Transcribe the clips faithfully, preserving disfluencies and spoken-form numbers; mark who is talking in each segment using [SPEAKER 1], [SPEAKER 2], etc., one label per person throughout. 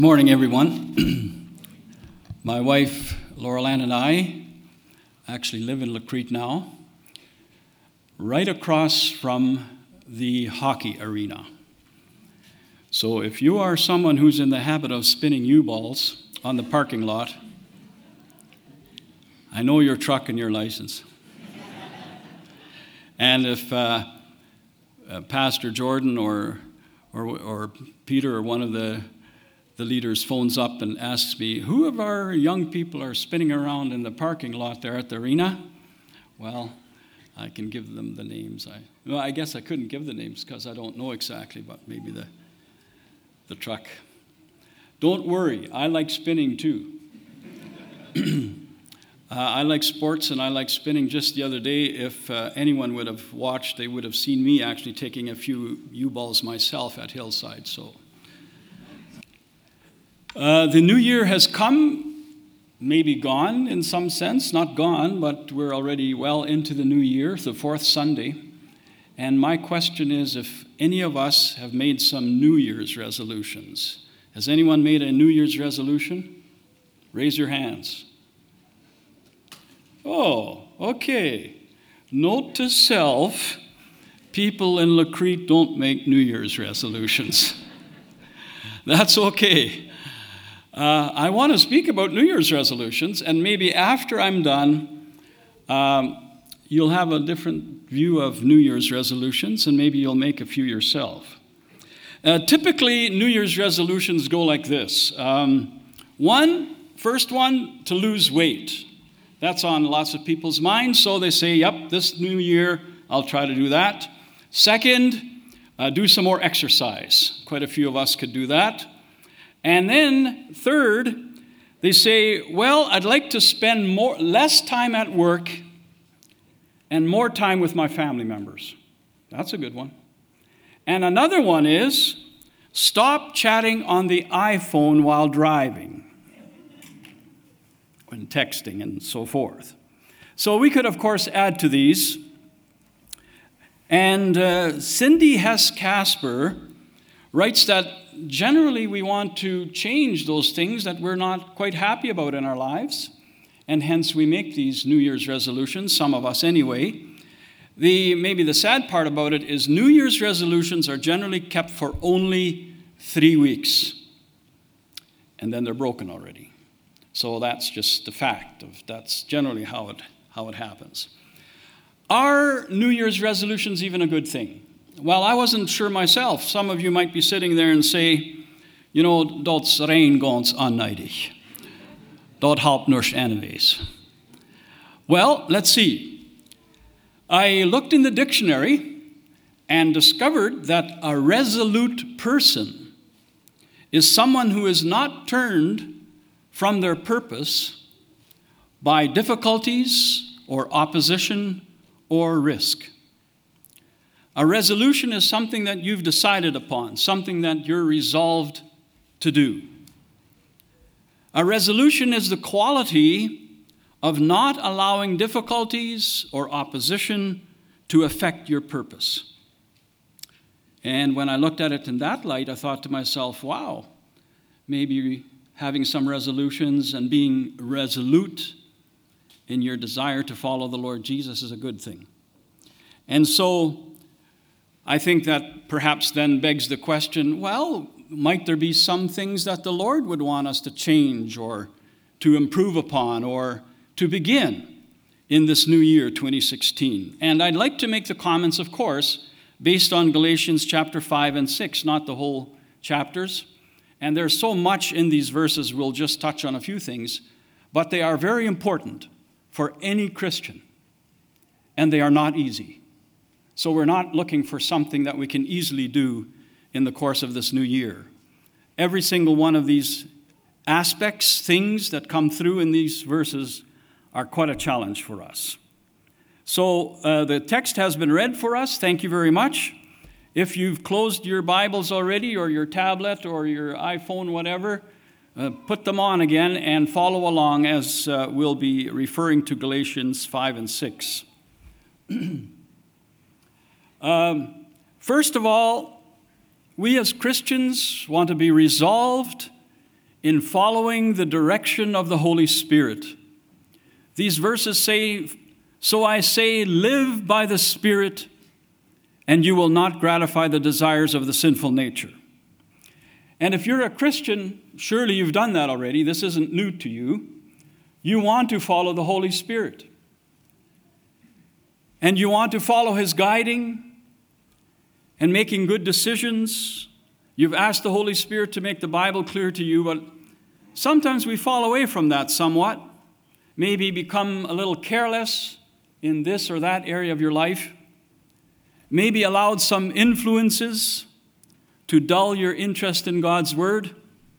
[SPEAKER 1] Good morning, everyone. My wife, Laurel Ann, and I actually live in Lacrete now, right across from the hockey arena. So if you are someone who's in the habit of spinning U-balls on the parking lot, I know your truck and your license. And if uh, uh, Pastor Jordan or, or or Peter or one of the the leaders phones up and asks me, who of our young people are spinning around in the parking lot there at the arena? Well, I can give them the names. I well, I guess I couldn't give the names because I don't know exactly, but maybe the the truck. Don't worry, I like spinning too. Uh, I like sports and I like spinning. Just the other day, if uh, anyone would have watched, they would have seen me actually taking a few U-balls myself at Hillside. So, uh, the new year has come, maybe gone in some sense, not gone, but we're already well into the new year, the fourth Sunday. And my question is, if any of us have made some New Year's resolutions. Has anyone made a New Year's resolution? Raise your hands. Oh, okay. Note to self, people in Lacrete don't make New Year's resolutions. That's okay. Uh, I want to speak about New Year's resolutions, and maybe after I'm done, um, you'll have a different view of New Year's resolutions, and maybe you'll make a few yourself. Uh, typically, New Year's resolutions go like this. Um, one, first one, to lose weight. That's on lots of people's minds, so they say, yep, this new year, I'll try to do that. Second, uh, do some more exercise. Quite a few of us could do that. And then third, they say, well, I'd like to spend more, less time at work and more time with my family members. That's a good one. And another one is, stop chatting on the iPhone while driving. And texting and so forth. So we could, of course, add to these. And uh, Cindy Hess Casper writes that generally we want to change those things that we're not quite happy about in our lives, and hence we make these New Year's resolutions, some of us anyway. The maybe the sad part about it is New Year's resolutions are generally kept for only three weeks, and then they're broken already. So that's just the fact of that's generally how it how it happens. Are New Year's resolutions even a good thing? Well, I wasn't sure myself. Some of you might be sitting there and say, you know, dat's rein ganz oneidig. Dat helpt niks anyways. Well, let's see. I looked in the dictionary and discovered that a resolute person is someone who is not turned from their purpose by difficulties or opposition or risk. A resolution is something that you've decided upon, something that you're resolved to do. A resolution is the quality of not allowing difficulties or opposition to affect your purpose. And when I looked at it in that light, I thought to myself, wow, maybe having some resolutions and being resolute in your desire to follow the Lord Jesus is a good thing. And so I think that perhaps then begs the question, well, might there be some things that the Lord would want us to change or to improve upon or to begin in this new year, twenty sixteen? And I'd like to make the comments, of course, based on Galatians chapter five and six, not the whole chapters. And there's so much in these verses, we'll just touch on a few things, but they are very important for any Christian, and they are not easy. So we're not looking for something that we can easily do in the course of this new year. Every single one of these aspects, things that come through in these verses are quite a challenge for us. So uh, the text has been read for us. Thank you very much. If you've closed your Bibles already or your tablet or your iPhone, whatever, uh, put them on again and follow along as uh, we'll be referring to Galatians five and six. um, first of all, we as Christians want to be resolved in following the direction of the Holy Spirit. These verses say, "So I say, live by the Spirit, and you will not gratify the desires of the sinful nature." And if you're a Christian, surely you've done that already. This isn't new to you. You want to follow the Holy Spirit. And you want to follow His guiding and making good decisions. You've asked the Holy Spirit to make the Bible clear to you, but sometimes we fall away from that somewhat. Maybe become a little careless in this or that area of your life. Maybe allowed some influences to dull your interest in God's Word.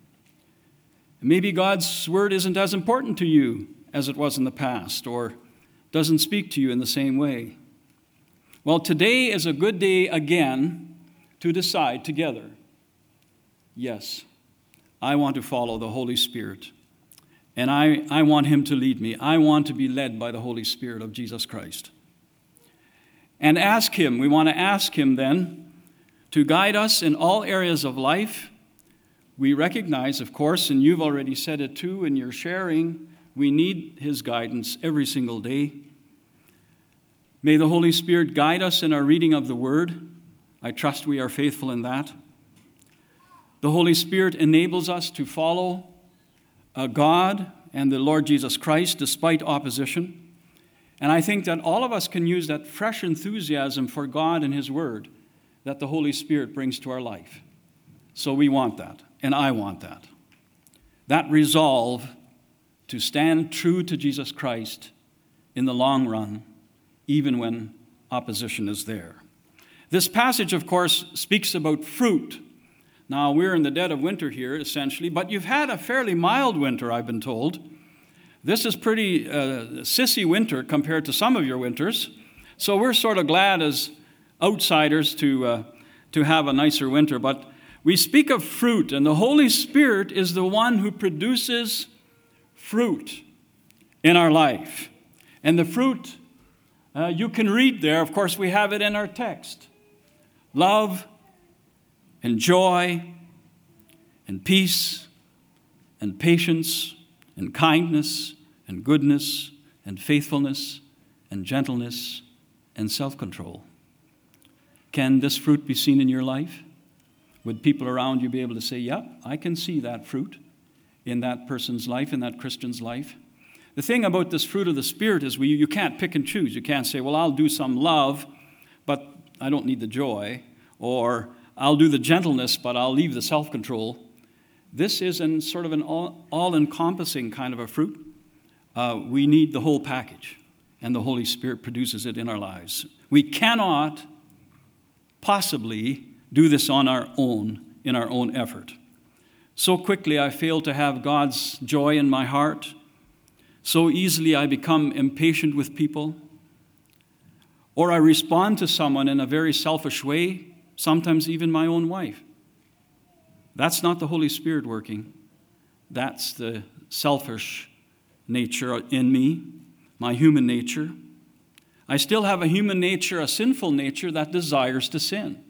[SPEAKER 1] Maybe God's Word isn't as important to you as it was in the past, or doesn't speak to you in the same way. Well, today is a good day again to decide together, yes, I want to follow the Holy Spirit, and I, I want Him to lead me. I want to be led by the Holy Spirit of Jesus Christ. And ask Him, we want to ask Him then to guide us in all areas of life. We recognize, of course, and you've already said it too in your sharing, we need His guidance every single day. May the Holy Spirit guide us in our reading of the Word. I trust we are faithful in that. The Holy Spirit enables us to follow uh, God and the Lord Jesus Christ despite opposition. And I think that all of us can use that fresh enthusiasm for God and His Word that the Holy Spirit brings to our life. So we want that, and I want that. That resolve to stand true to Jesus Christ in the long run, even when opposition is there. This passage, of course, speaks about fruit. Now, we're in the dead of winter here, essentially, but you've had a fairly mild winter, I've been told. This is pretty uh, sissy winter compared to some of your winters, so we're sort of glad as outsiders to, uh, to have a nicer winter. But we speak of fruit, and the Holy Spirit is the one who produces fruit in our life. And the fruit, uh, you can read there, of course, we have it in our text. Love and joy and peace and patience and kindness and goodness and faithfulness and gentleness and self-control. Can this fruit be seen in your life? Would people around you be able to say, yep, I can see that fruit in that person's life, in that Christian's life? The thing about this fruit of the Spirit is we, you can't pick and choose. You can't say, well, I'll do some love, but I don't need the joy. Or I'll do the gentleness, but I'll leave the self-control. This is an, sort of an all, all-encompassing kind of a fruit. Uh, we need the whole package, and the Holy Spirit produces it in our lives. We cannot possibly do this on our own, in our own effort. So quickly I fail to have God's joy in my heart. So easily I become impatient with people. Or I respond to someone in a very selfish way, sometimes even my own wife. That's not the Holy Spirit working. That's the selfish nature in me, my human nature. I still have a human nature, a sinful nature that desires to sin.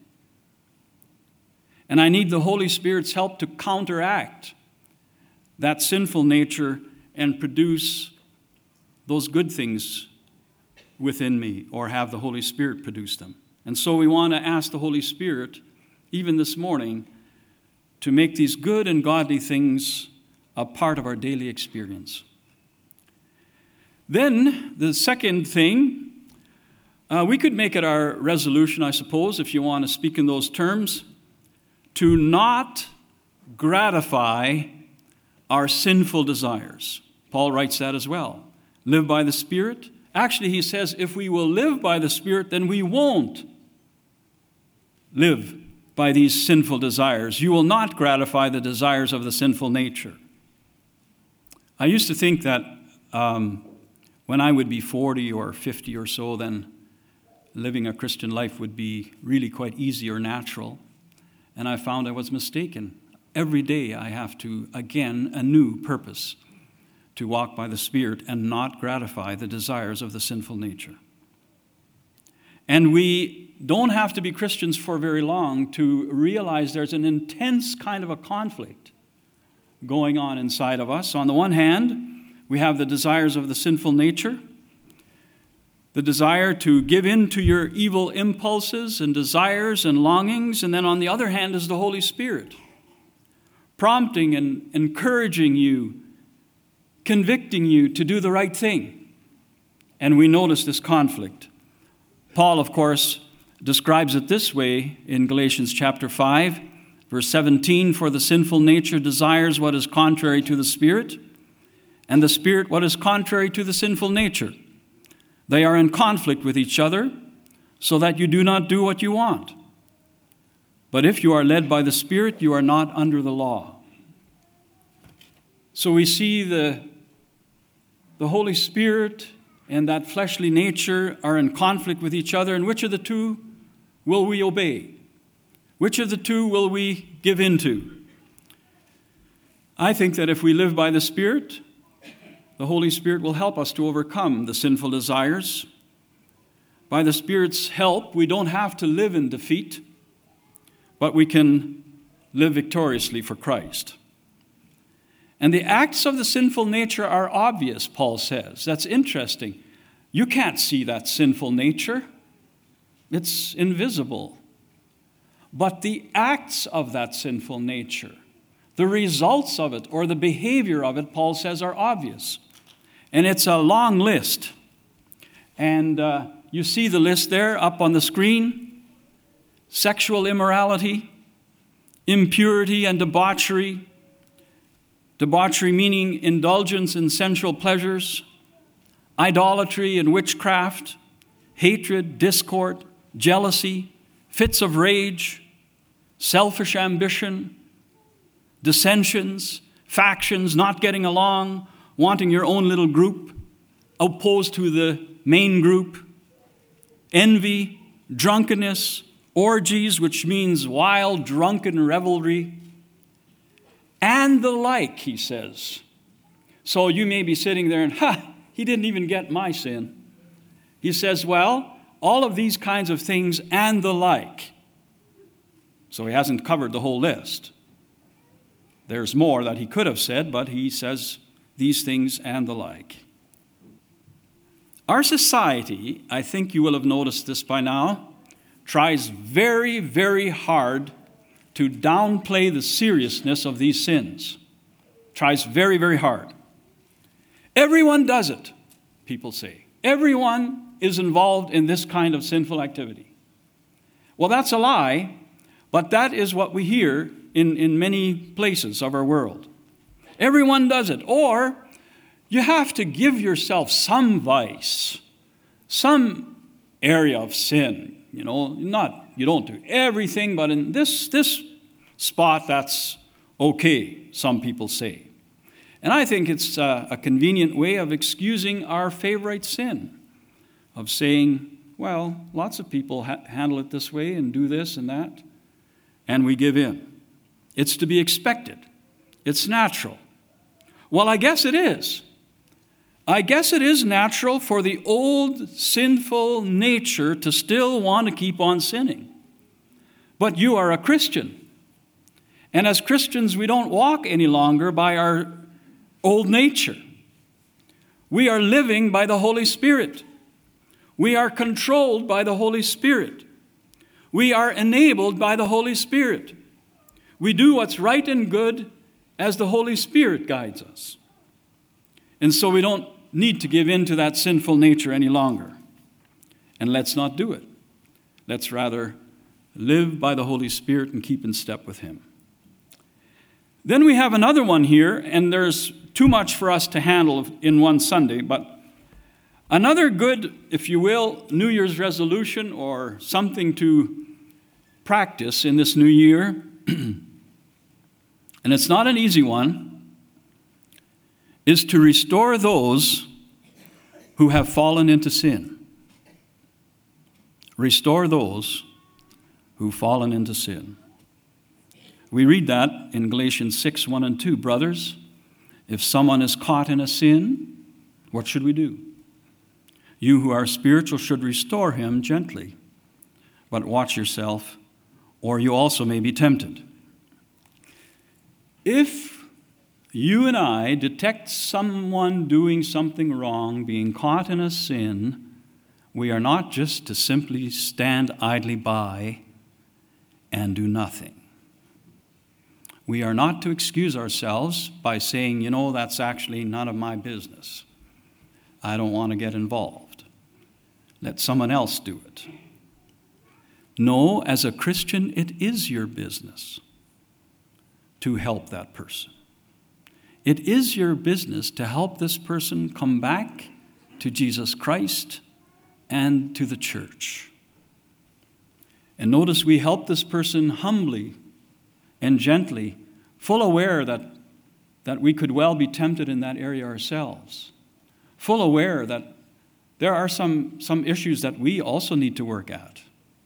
[SPEAKER 1] And I need the Holy Spirit's help to counteract that sinful nature and produce those good things within me, or have the Holy Spirit produce them. And so we want to ask the Holy Spirit, even this morning, to make these good and godly things a part of our daily experience. Then, the second thing, uh, we could make it our resolution, I suppose, if you want to speak in those terms, to not gratify our sinful desires. Paul writes that as well. Live by the Spirit. Actually, he says, if we will live by the Spirit, then we won't live by these sinful desires. You will not gratify the desires of the sinful nature. I used to think that um, when I would be forty or fifty or so, then living a Christian life would be really quite easy or natural. And I found I was mistaken. Every day I have to, again, a new purpose to walk by the Spirit and not gratify the desires of the sinful nature. And we don't have to be Christians for very long to realize there's an intense kind of a conflict going on inside of us. On the one hand, we have the desires of the sinful nature, the desire to give in to your evil impulses and desires and longings. And then on the other hand is the Holy Spirit, prompting and encouraging you, convicting you to do the right thing. And we notice this conflict. Paul, of course, describes it this way in Galatians chapter five, verse seventeen, for the sinful nature desires what is contrary to the Spirit, and the Spirit what is contrary to the sinful nature. They are in conflict with each other, so that you do not do what you want. But if you are led by the Spirit, you are not under the law. So we see the, the Holy Spirit and that fleshly nature are in conflict with each other, and which of the two will we obey? Which of the two will we give into? I think that if we live by the Spirit, the Holy Spirit will help us to overcome the sinful desires. By the Spirit's help, we don't have to live in defeat, but we can live victoriously for Christ. And the acts of the sinful nature are obvious, Paul says. That's interesting. You can't see that sinful nature. It's invisible. But the acts of that sinful nature, the results of it, or the behavior of it, Paul says, are obvious. And it's a long list. And uh, you see the list there up on the screen. Sexual immorality, impurity and debauchery. Debauchery meaning indulgence in sensual pleasures, idolatry and witchcraft, hatred, discord, jealousy, fits of rage, selfish ambition, dissensions, factions, not getting along, wanting your own little group, opposed to the main group, envy, drunkenness, orgies, which means wild, drunken revelry, and the like, he says. So you may be sitting there and, ha, he didn't even get my sin. He says, well, all of these kinds of things and the like. So he hasn't covered the whole list. There's more that he could have said, but he says these things and the like. Our society, I think you will have noticed this by now, tries very, very hard to downplay the seriousness of these sins. Tries very, very hard. Everyone does it, people say. Everyone is involved in this kind of sinful activity. Well, that's a lie, but that is what we hear in, in many places of our world. Everyone does it. Or you have to give yourself some vice, some area of sin. You know, not you don't do everything, but in this this spot, that's okay, some people say. And I think it's a, a convenient way of excusing our favorite sin, of saying, well, lots of people ha- handle it this way and do this and that, and we give in. It's to be expected. It's natural. Well, I guess it is. I guess it is natural for the old sinful nature to still want to keep on sinning. But you are a Christian. And as Christians, we don't walk any longer by our old nature. We are living by the Holy Spirit. We are controlled by the Holy Spirit. We are enabled by the Holy Spirit. We do what's right and good as the Holy Spirit guides us. And so we don't need to give in to that sinful nature any longer. And let's not do it. Let's rather live by the Holy Spirit and keep in step with Him. Then we have another one here, and there's too much for us to handle in one Sunday, but another good, if you will, New Year's resolution or something to practice in this new year, and it's not an easy one, is to restore those who have fallen into sin. Restore those who've fallen into sin. We read that in Galatians six, one and two. Brothers, if someone is caught in a sin, what should we do? You who are spiritual should restore him gently, but watch yourself, or you also may be tempted. If you and I detect someone doing something wrong, being caught in a sin, we are not just to simply stand idly by and do nothing. We are not to excuse ourselves by saying, you know, that's actually none of my business. I don't want to get involved. Let someone else do it. No, as a Christian, it is your business to help that person. It is your business to help this person come back to Jesus Christ and to the church. And notice we help this person humbly and gently, full aware that, that we could well be tempted in that area ourselves. Full aware that there are some, some issues that we also need to work at.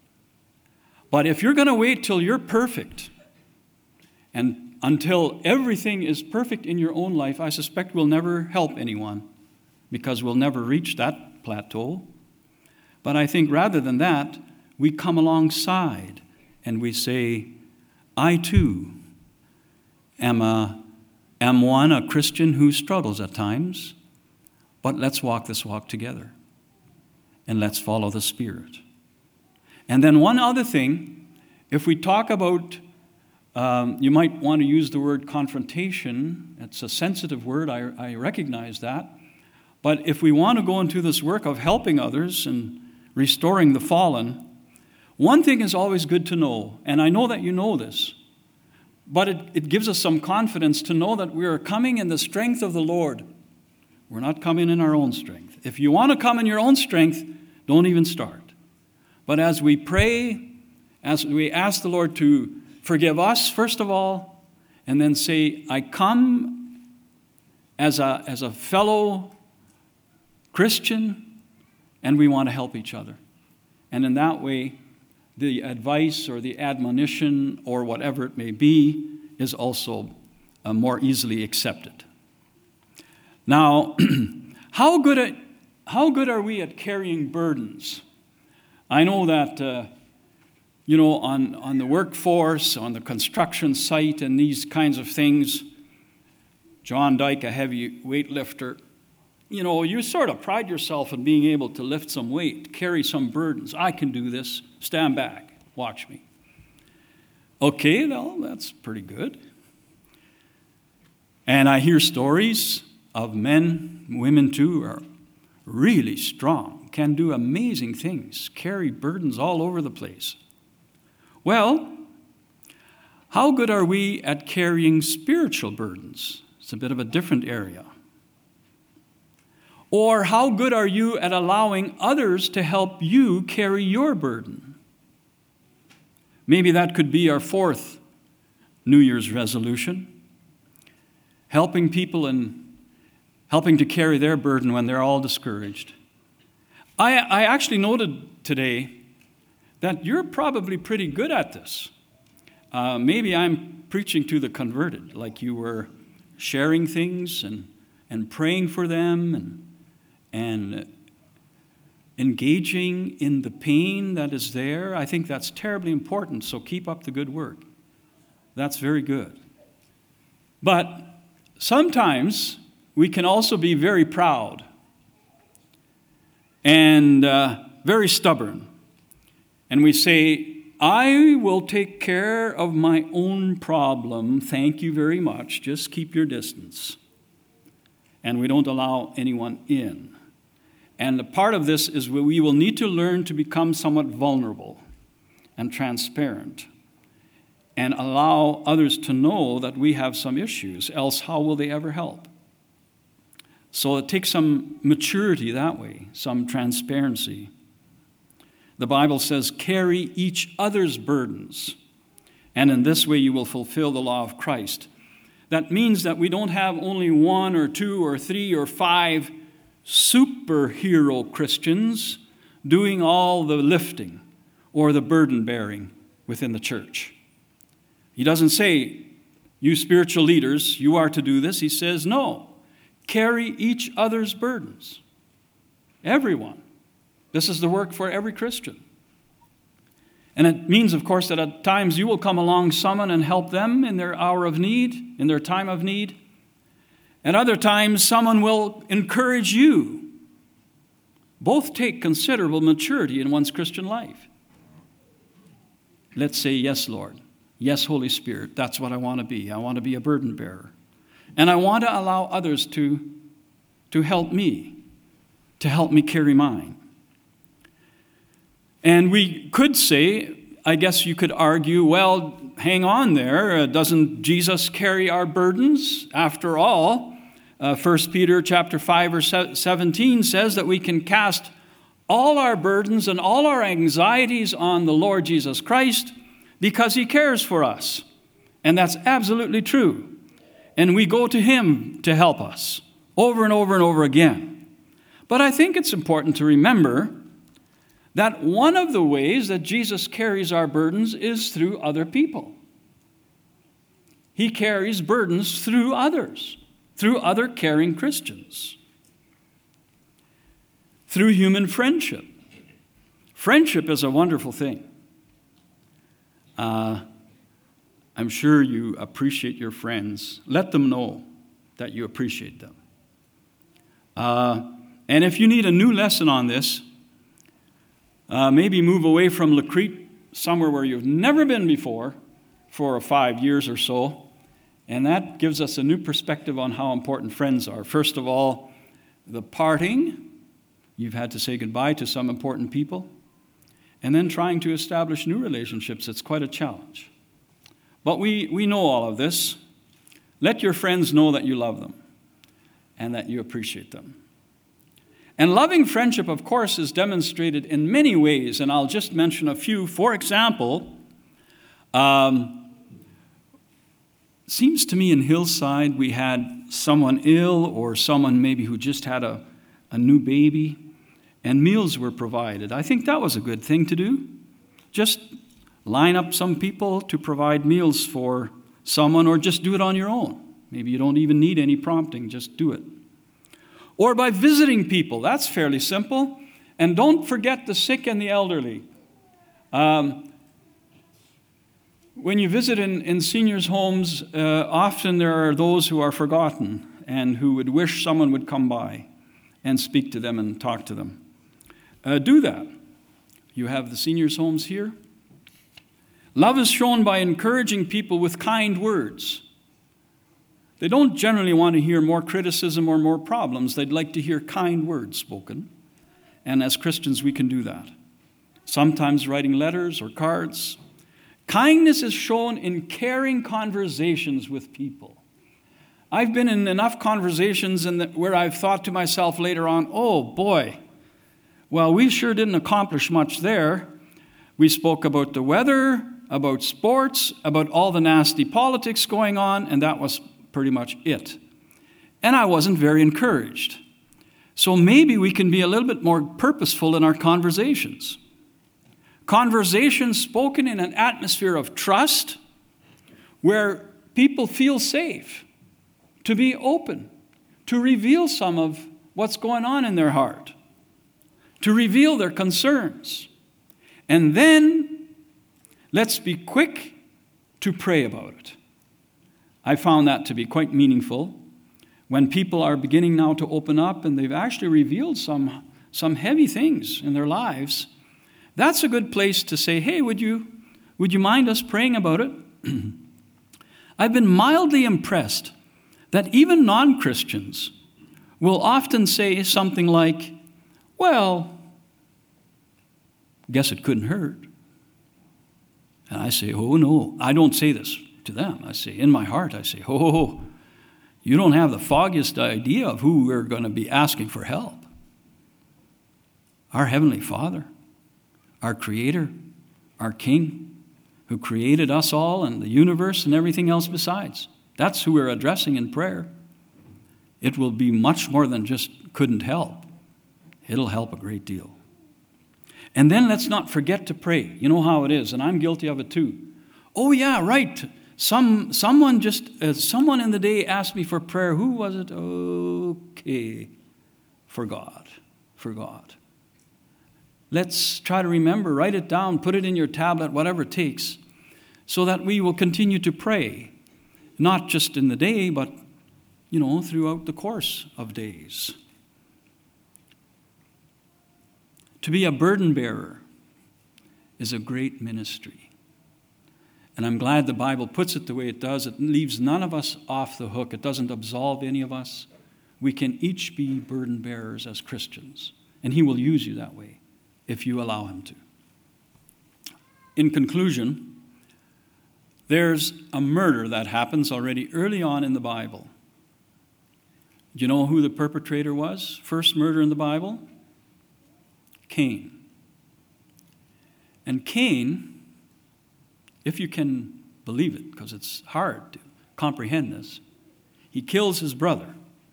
[SPEAKER 1] But if you're going to wait till you're perfect and until everything is perfect in your own life, I suspect we'll never help anyone because we'll never reach that plateau. But I think rather than that, we come alongside and we say, I too am, a, am one, a Christian who struggles at times, but let's walk this walk together and let's follow the Spirit. And then one other thing, if we talk about Um, you might want to use the word confrontation. It's a sensitive word, I, I recognize that. But if we want to go into this work of helping others and restoring the fallen, one thing is always good to know, and I know that you know this, but it, it gives us some confidence to know that we are coming in the strength of the Lord. We're not coming in our own strength. If you want to come in your own strength, don't even start. But as we pray, as we ask the Lord to forgive us, first of all, and then say, I come as a, as a fellow Christian, and we want to help each other. And in that way, the advice or the admonition or whatever it may be is also uh, more easily accepted. Now, how good at, how good are we at carrying burdens? I know that uh, You know, on, on the workforce, on the construction site, and these kinds of things, John Dyke, a heavy weightlifter, you know, you sort of pride yourself in being able to lift some weight, carry some burdens. I can do this. Stand back. Watch me. Okay, well, that's pretty good. And I hear stories of men, women too, who are really strong, can do amazing things, carry burdens all over the place. Well, how good are we at carrying spiritual burdens? It's a bit of a different area. Or how good are you at allowing others to help you carry your burden? Maybe that could be our fourth New Year's resolution. Helping people and helping to carry their burden when they're all discouraged. I, I actually noted today that you're probably pretty good at this. Uh, maybe I'm preaching to the converted, like you were sharing things and, and praying for them and, and engaging in the pain that is there. I think that's terribly important, so keep up the good work. That's very good. But sometimes we can also be very proud and uh, very stubborn. And we say, I will take care of my own problem. Thank you very much. Just keep your distance. And we don't allow anyone in. And a part of this is we will need to learn to become somewhat vulnerable and transparent and allow others to know that we have some issues. Else, how will they ever help? So it takes some maturity that way, some transparency. The Bible says, carry each other's burdens, and in this way you will fulfill the law of Christ. That means that we don't have only one or two or three or five superhero Christians doing all the lifting or the burden bearing within the church. He doesn't say, you spiritual leaders, you are to do this. He says, no, carry each other's burdens. Everyone. This is the work for every Christian. And it means, of course, that at times you will come along someone and help them in their hour of need, in their time of need. At other times, someone will encourage you. Both take considerable maturity in one's Christian life. Let's say, yes, Lord. Yes, Holy Spirit. That's what I want to be. I want to be a burden bearer. And I want to allow others to, to help me, to help me carry mine. And we could say, I guess you could argue, well, hang on there. Uh, doesn't Jesus carry our burdens? After all, uh, First Peter chapter five or seventeen says that we can cast all our burdens and all our anxieties on the Lord Jesus Christ because he cares for us. And that's absolutely true. And we go to him to help us over and over and over again. But I think it's important to remember that one of the ways that Jesus carries our burdens is through other people. He carries burdens through others, through other caring Christians, through human friendship. Friendship is a wonderful thing. Uh, I'm sure you appreciate your friends. Let them know that you appreciate them. Uh, and if you need a new lesson on this, uh, maybe move away from La Crete, somewhere where you've never been before, for five years or so. And that gives us a new perspective on how important friends are. First of all, the parting. You've had to say goodbye to some important people. And then trying to establish new relationships. It's quite a challenge. But we, we know all of this. Let your friends know that you love them and that you appreciate them. And loving friendship, of course, is demonstrated in many ways, and I'll just mention a few. For example, um, seems to me in Hillside we had someone ill or someone maybe who just had a, a new baby, and meals were provided. I think that was a good thing to do. Just line up some people to provide meals for someone, or just do it on your own. Maybe you don't even need any prompting, just do it. Or by visiting people. That's fairly simple. And don't forget the sick and the elderly. Um, when you visit in, in seniors' homes, uh, often there are those who are forgotten and who would wish someone would come by and speak to them and talk to them. Uh, do that. You have the seniors' homes here. Love is shown by encouraging people with kind words. They don't generally want to hear more criticism or more problems. They'd like to hear kind words spoken. And as Christians, we can do that. Sometimes writing letters or cards. Kindness is shown in caring conversations with people. I've been in enough conversations in the, where I've thought to myself later on, oh boy, well, we sure didn't accomplish much there. We spoke about the weather, about sports, about all the nasty politics going on, and that was pretty much it. And I wasn't very encouraged. So maybe we can be a little bit more purposeful in our conversations. Conversations spoken in an atmosphere of trust, where people feel safe to be open, to reveal some of what's going on in their heart, to reveal their concerns. And then let's be quick to pray about it. I found that to be quite meaningful when people are beginning now to open up and they've actually revealed some, some heavy things in their lives. That's a good place to say, hey, would you, would you mind us praying about it? I've been mildly impressed that even non-Christians will often say something like, well, guess it couldn't hurt. And I say, oh, no, I don't say this to them. I say, in my heart, I say, oh, you don't have the foggiest idea of who we're going to be asking for help. Our Heavenly Father, our Creator, our King, who created us all and the universe and everything else besides. That's who we're addressing in prayer. It will be much more than just couldn't help. It'll help a great deal. And then let's not forget to pray. You know how it is, and I'm guilty of it too. Oh yeah, right. Some someone just uh, someone in the day asked me for prayer. Who was it? Okay, for God, for God. Let's try to remember. Write it down. Put it in your tablet, whatever it takes, so that we will continue to pray, not just in the day, but you know, throughout the course of days. To be a burden bearer is a great ministry. And I'm glad the Bible puts it the way it does. It leaves none of us off the hook. It doesn't absolve any of us. We can each be burden bearers as Christians. And he will use you that way if you allow him to. In conclusion, there's a murder that happens already early on in the Bible. Do you know who the perpetrator was? First murder in the Bible? Cain. And Cain, if you can believe it, because it's hard to comprehend this, he kills his brother,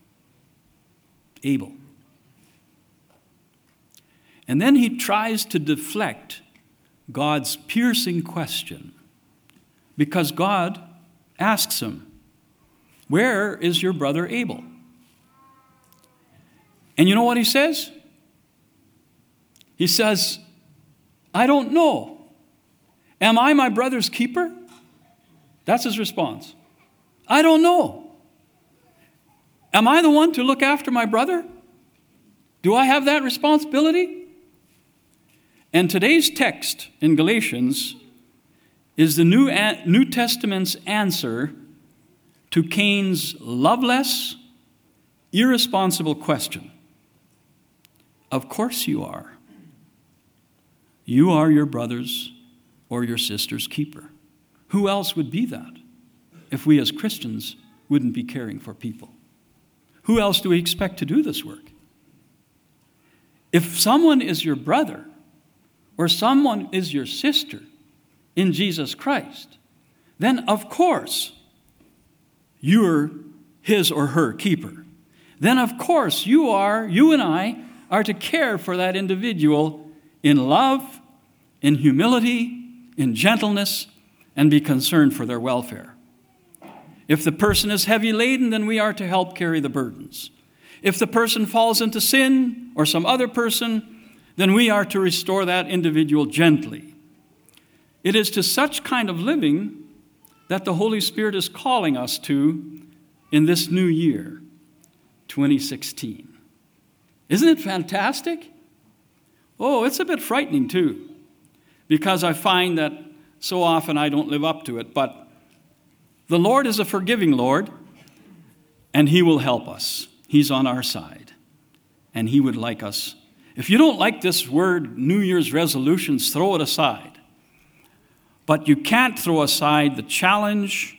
[SPEAKER 1] Abel. And then he tries to deflect God's piercing question, because God asks him, "Where is your brother Abel?" And you know what he says? He says, "I don't know. Am I my brother's keeper?" That's his response. I don't know. Am I the one to look after my brother? Do I have that responsibility? And today's text in Galatians is the New, New Testament's answer to Cain's loveless, irresponsible question. Of course you are. You are your brother's or your sister's keeper. Who else would be that if we as Christians wouldn't be caring for people? Who else do we expect to do this work? If someone is your brother or someone is your sister in Jesus Christ, then of course you're his or her keeper. Then of course you are, you and I, are to care for that individual in love, in humility, in gentleness, and be concerned for their welfare. If the person is heavy laden, then we are to help carry the burdens. If the person falls into sin or some other person, then we are to restore that individual gently. It is to such kind of living that the Holy Spirit is calling us to in this new year, twenty sixteen. Isn't it fantastic? Oh, it's a bit frightening too, because I find that so often I don't live up to it. But the Lord is a forgiving Lord, and he will help us. He's on our side, and he would like us. If you don't like this word, New Year's resolutions, throw it aside. But you can't throw aside the challenge,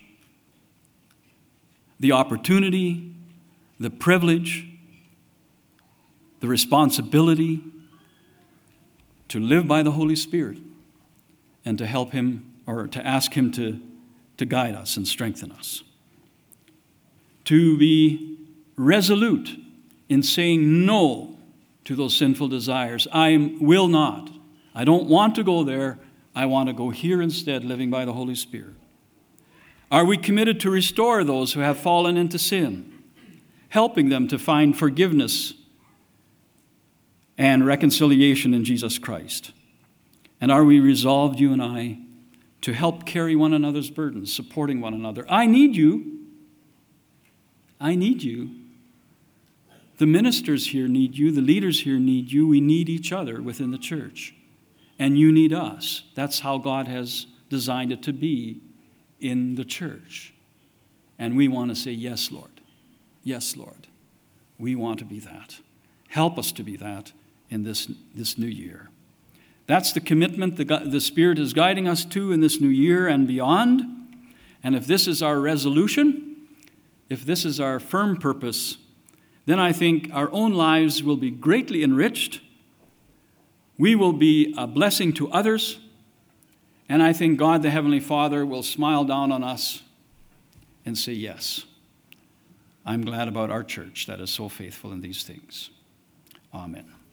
[SPEAKER 1] the opportunity, the privilege, the responsibility to live by the Holy Spirit and to help him, or to ask him to, to guide us and strengthen us. To be resolute in saying no to those sinful desires. I will not. I don't want to go there. I want to go here instead, living by the Holy Spirit. Are we committed to restore those who have fallen into sin, helping them to find forgiveness and reconciliation in Jesus Christ? And are we resolved, you and I, to help carry one another's burdens, supporting one another? I need you. I need you. The ministers here need you. The leaders here need you. We need each other within the church. And you need us. That's how God has designed it to be in the church. And we want to say, yes, Lord. Yes, Lord. We want to be that. Help us to be that in this, this new year. That's the commitment the, the Spirit is guiding us to in this new year and beyond. And if this is our resolution, if this is our firm purpose, then I think our own lives will be greatly enriched. We will be a blessing to others. And I think God, the Heavenly Father, will smile down on us and say, yes, I'm glad about our church that is so faithful in these things. Amen.